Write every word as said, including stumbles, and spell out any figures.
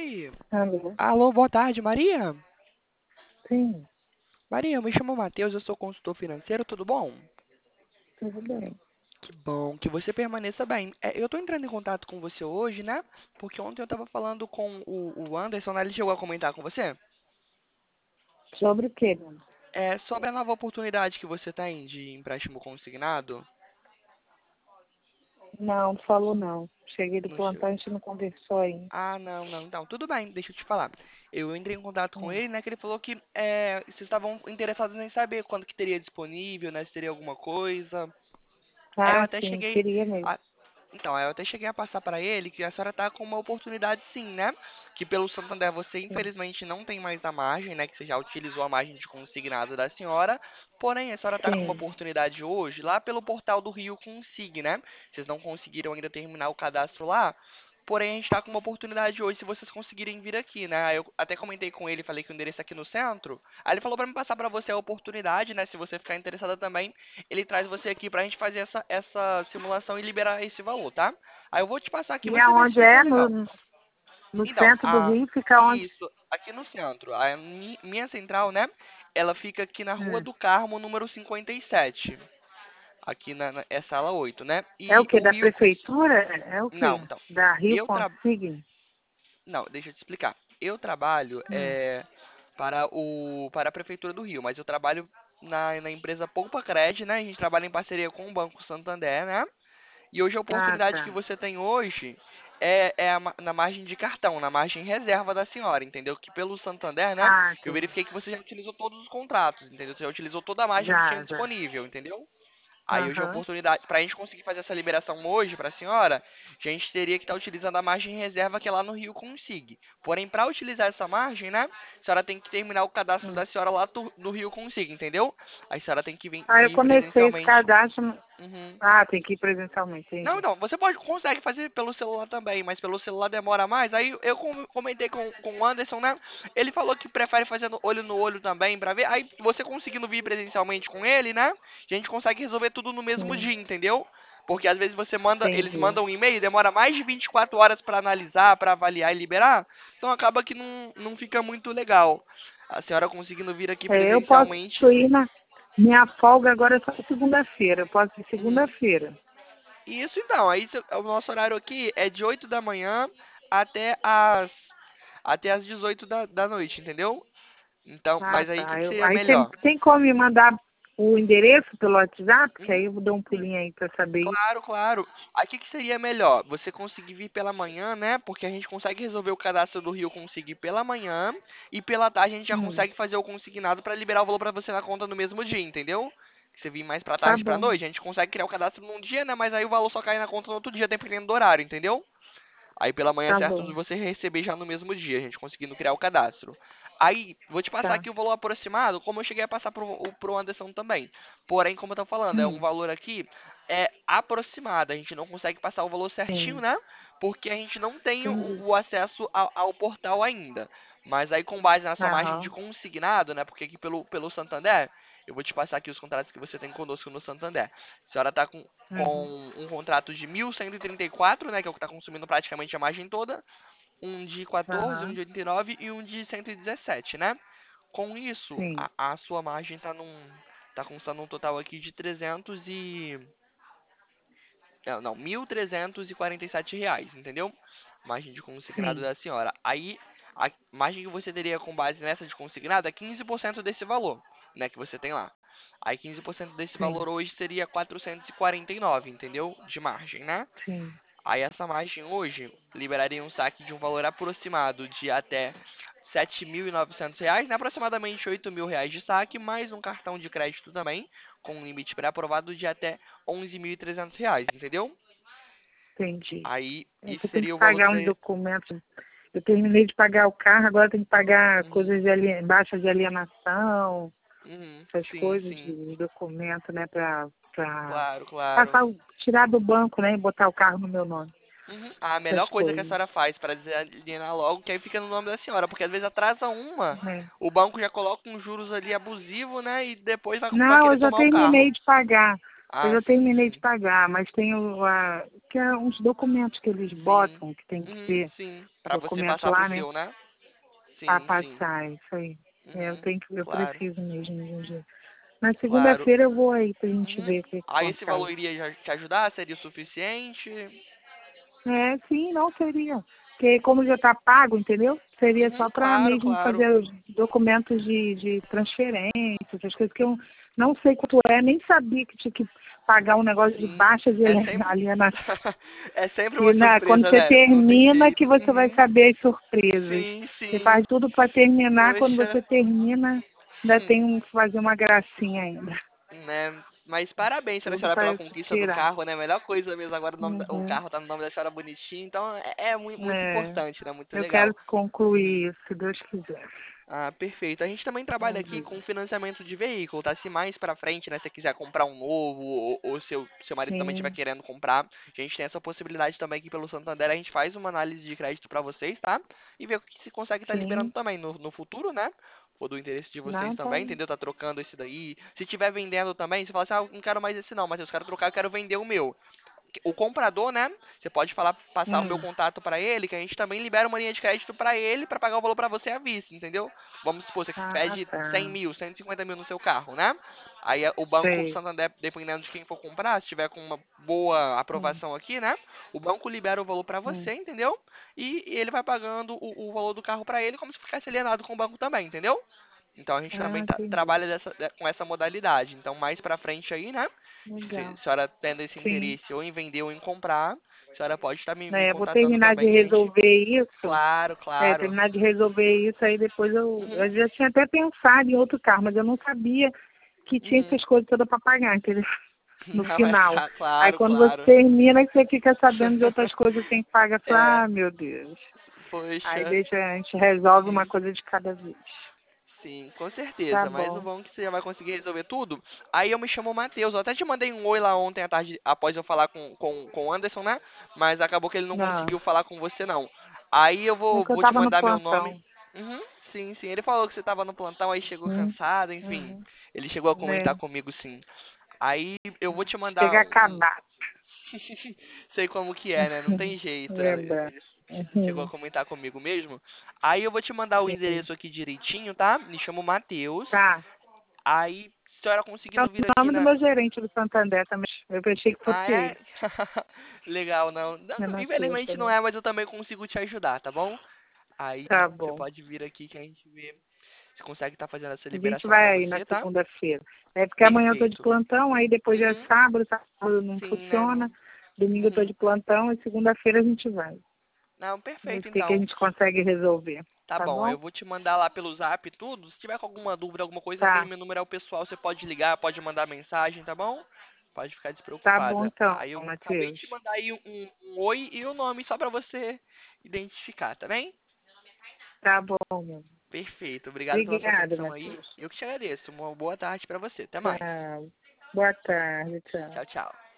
Oi. Alô? Alô, boa tarde, Maria? Sim, Maria, eu me chamo Matheus, eu sou consultor financeiro, tudo bom? tudo bem. Que bom, que você permaneça bem. É, eu tô entrando em contato com você hoje, né? Porque ontem eu tava falando com o, o Anderson, né? Ele chegou a comentar com você? Sobre o quê, mano? É, sobre a nova oportunidade que você tem de empréstimo consignado. Não, não falou não. Cheguei do Não plantão, a chegou. gente não conversou ainda. Ah, não, não. Então, tudo bem, deixa eu te falar. Eu entrei em contato com Hum. ele, né? Que ele falou que é, vocês estavam interessados em saber quando que teria disponível, né? Se teria alguma coisa. Aí eu Ah, até sim, cheguei. queria mesmo. Então, eu até cheguei a passar para ele que a senhora tá com uma oportunidade sim, né? Que pelo Santander você Sim, infelizmente não tem mais a margem, né? Que você já utilizou a margem de consignado da senhora. Porém, a senhora tá com uma sim. oportunidade hoje lá pelo portal do Rio Consig, né? Vocês não conseguiram ainda terminar o cadastro lá. Porém, a gente tá com uma oportunidade hoje se vocês conseguirem vir aqui, né? Aí eu até comentei com ele, falei que o endereço é aqui no centro. Aí ele falou para me passar para você a oportunidade, né? Se você ficar interessada também, ele traz você aqui pra gente fazer essa, essa simulação e liberar esse valor, tá? Aí eu vou te passar aqui, E você vê se aonde fica é? legal. No, no Então, centro do a, Rio fica onde? isso, aqui no centro, a mi- minha central, né? Ela fica aqui na Rua Hum. do Carmo, número cinquenta e sete. Aqui na, na é sala oito, né? É o E quê? o Da Rio Cons... prefeitura? É o Não, quê? então, Da Rio eu tra... Consigne? Não, deixa eu te explicar. Eu trabalho Hum. é, para o para a prefeitura do Rio, mas eu trabalho na, na empresa Poupa Cred, né? A gente trabalha em parceria com o Banco Santander, né? E hoje a Ah, oportunidade que tá. você tem hoje é, é a ma- na margem de cartão, na margem reserva da senhora, entendeu? Que pelo Santander, né? Ah, Eu entendi. verifiquei que você já utilizou todos os contratos, entendeu? Você já utilizou toda a margem que tinha Já, já. disponível, entendeu? Aí hoje a Aham. oportunidade, para a gente conseguir fazer essa liberação hoje para a senhora, a gente teria que estar utilizando a margem reserva que é lá no Rio Consig. Porém, para utilizar essa margem, né, a senhora tem que terminar o cadastro Hum. da senhora lá do- no Rio Consig, entendeu? Aí a senhora tem que vir, Ah, eu vir comecei esse presencialmente. cadastro. Uhum. Ah, tem que ir presencialmente, Não, entendi. não, você pode, consegue fazer pelo celular também, mas pelo celular demora mais. Aí eu com- comentei com, com o Anderson, né? Ele falou que prefere fazer no- olho no olho também pra ver. Aí você conseguindo vir presencialmente com ele, né? A gente consegue resolver tudo no mesmo Sim, dia, entendeu? Porque às vezes você manda, eles entendi. mandam um e-mail, demora mais de vinte e quatro horas pra analisar, pra avaliar e liberar. Então acaba que não, não fica muito legal. A senhora conseguindo vir aqui É, eu posso presencialmente. ir na. Minha folga agora é só segunda-feira. Eu posso ir Uhum. segunda-feira. Isso então, aí cê- o nosso horário aqui é de oito da manhã até as até as dezoito da, da noite, entendeu? Então, Ah, mas aí o que, tá. que Eu, seria aí tem, melhor? tem como me mandar o endereço pelo WhatsApp? Que Uhum, aí eu vou dar um sim, pulinho aí pra saber. claro, claro. Aí o que, que seria melhor? Você conseguir vir pela manhã, né? Porque a gente consegue resolver o cadastro do Rio conseguir pela manhã e pela tarde a gente já Hum, consegue fazer o consignado para liberar o valor para você na conta no mesmo dia, entendeu? Você vir mais pra tá tarde pra bom. noite, a gente consegue criar o cadastro num dia, né? Mas aí o valor só cai na conta no outro dia, dependendo do horário, entendeu? Aí pela manhã é Tá certo de bom. você receber já no mesmo dia, a gente conseguindo criar o cadastro. Aí, vou te passar Tá. aqui o valor aproximado, como eu cheguei a passar pro, o- pro Anderson também. Porém, como eu tô falando, é um Hum, valor aqui é aproximado, a gente não consegue passar o valor certinho, sim. né? Porque a gente não tem o, Entendi. o acesso ao, ao portal ainda. Mas aí com base na sua margem de Aham. consignado, né? Porque aqui pelo, pelo Santander, eu vou te passar aqui os contratos que você tem conosco no Santander. A senhora tá com, com Uhum. um contrato de mil cento e trinta e quatro, né? Que é o que tá consumindo praticamente a margem toda, um de quatorze, um Aham. de oitenta e nove e um de cento e dezessete, né? Com isso, Sim. a, a sua margem tá num tá constando um total aqui de trezentos e não, não, mil trezentos e quarenta e sete reais, entendeu? Margem de consignado Sim. da senhora. Aí a margem que você teria com base nessa de consignado é quinze por cento desse valor, né, que você tem lá. Aí quinze por cento desse Sim. valor hoje seria quatrocentos e quarenta e nove, entendeu? De margem, né? Sim. Aí essa margem hoje liberaria um saque de um valor aproximado de até sete mil e novecentos reais, né? Aproximadamente oito mil reais de saque, mais um cartão de crédito também, com um limite pré-aprovado de até onze mil e trezentos reais, entendeu? Entendi. Aí, É que isso eu tenho seria que o valor que pagar uns você. documentos. Eu terminei de pagar o carro, agora tenho que pagar Uhum, coisas de alien... baixa de alienação, uhum, essas sim, coisas sim. de documento, né, pra, pra Claro, claro. passar, o- tirar do banco, né, e botar o carro no meu nome. Uhum. A melhor Essas coisa que a coisas. senhora faz para desalienar logo, que aí fica no nome da senhora, porque às vezes atrasa uma, É. o banco já coloca uns juros ali abusivos, né? E depois vai, vai Não, querer eu já tomar o carro. terminei de pagar. Eu Ah, já sim, terminei de sim. pagar, mas tem o, a, que é uns documentos que eles Sim. botam, que tem que Uhum, ter sim. Pra você documento passar pro lá, né? seu, né? Para Sim, sim. passar, isso aí. É, eu Uhum, tenho que, eu claro, preciso mesmo de um dia. Na claro. segunda-feira eu vou aí pra gente Uhum. ver o que que Aí esse valor consegue. iria já te ajudar? Seria o suficiente? É, sim, não seria. Porque como já está pago, entendeu? Seria Uhum, só para claro, mesmo claro. fazer os documentos de, de transferência, essas coisas que eu não sei quanto é, nem sabia que tinha que pagar um negócio de Sim. baixa de É sempre. alienação. É sempre E uma né, quando surpresa, você né? Não tem termina que jeito. você vai Uhum. saber as surpresas. Sim, Você sim. faz tudo para terminar, quando Poxa. você termina, ainda Hum, tem um que fazer uma gracinha ainda. né? Mas parabéns pra Tudo senhora pela para se conquista do tirar. carro, né? Melhor coisa mesmo. Agora o, nome da- o Uhum. carro tá no nome da senhora bonitinho. Então é, é muito, muito É, importante, né? Muito eu quero legal. concluir isso, se Deus quiser. Ah, perfeito. A gente também trabalha aqui Uhum. com financiamento de veículo, tá? Se mais pra frente, né, você quiser comprar um novo ou, ou seu, seu marido também estiver Sim, querendo comprar, a gente tem essa possibilidade também aqui pelo Santander. A gente faz uma análise de crédito pra vocês, tá? E ver o que se consegue estar liberando sim. também no, no futuro, né? Ou do interesse de vocês Não, tá. também, entendeu? Tá trocando esse daí. Se tiver vendendo também, você fala assim, ah, eu não quero mais esse não, mas eu quero trocar, eu quero vender o meu. O comprador, né? Você pode falar, passar o meu Hum. contato pra ele, que a gente também libera uma linha de crédito pra ele pra pagar o valor pra você à vista, entendeu? Vamos supor, você Ah, pede cem tá. mil, cento e cinquenta mil no seu carro, né? Aí o Banco Sei. Santander, dependendo de quem for comprar, se tiver com uma boa Hum, aprovação aqui, né? O banco libera o valor pra hum. você, entendeu? E, e ele vai pagando o, o valor do carro pra ele como se ficasse alienado com o banco também, entendeu? Então a gente Ah, também tá- entendi. trabalha dessa- de- com essa modalidade. Então mais pra frente aí, né? Se Legal. a senhora tendo esse Sim. interesse ou em vender ou em comprar, a senhora pode estar me, me É, vou contatando terminar de também que a gente. resolver isso. Claro, É, claro. terminar de resolver isso, aí depois eu, Uhum, eu já tinha até pensado em outro carro, mas eu não sabia que tinha uhum. essas coisas todas para pagar, entendeu? No Não, é final. ca- Aí claro, quando você claro. termina, que você fica sabendo de outras coisas que tem que pagar. Você É, fala, ah, meu Deus. Aí poxa. deixa, a gente resolve uma Uhum. coisa de cada vez. Sim, com Tá certeza. Mas o bom. bom é que você já vai conseguir resolver tudo. Aí eu me chamo Matheus. Eu até te mandei um oi lá ontem à tarde, após eu falar com, com, com o Anderson, né? Mas acabou que ele não Não, conseguiu falar com você, não. Aí eu é vou, que eu vou te tava no mandar meu nome. plantão. Uhum, sim, sim. Ele falou que você tava no plantão, aí chegou Hum, cansado, enfim. uhum, Ele chegou a comentar né? comigo, sim. Aí eu vou te mandar Chega a um. um- acabar. Sei como que é, né? Não tem jeito. é, Verdade. Ele chegou a Uhum, comentar comigo mesmo. Aí eu vou te mandar o sim. endereço aqui direitinho, tá? Me chamo Matheus. Tá. Aí, se a senhora É conseguindo o vir aqui nome do na. meu gerente do Santander também. Eu pensei que Ah, fosse é? ele. Legal, não. Não, É não, Matheus infelizmente não também. é, mas eu também consigo te ajudar, tá bom? Aí Tá você bom. pode vir aqui que a gente vê se consegue estar fazendo essa A gente liberação pra vai aí na você, tá? segunda-feira. É porque amanhã eu tô de Perfeito. plantão, aí depois já é Uhum. sábado, sábado não Sim, né? funciona. Não. Domingo eu tô Uhum. de plantão e segunda-feira a gente vai. Não, Ver perfeito o que, que a então. gente consegue resolver. Tá Tá bom, bom? eu vou te mandar lá pelo zap tudo. Se tiver com alguma dúvida, alguma coisa, também Tá. meu número é o pessoal, você pode ligar, pode mandar mensagem, tá bom? Pode ficar Tá bom despreocupada. então, Aí eu acabei de Matheus. te mandar aí um, um oi e o nome só pra você identificar, tá bem? Tá bom, meu. Perfeito, obrigado pela sua Obrigada, atenção aí. Matheus. Eu que te agradeço. Uma boa tarde pra você. Até mais. Tchau. Boa tarde, tchau. Tchau, tchau.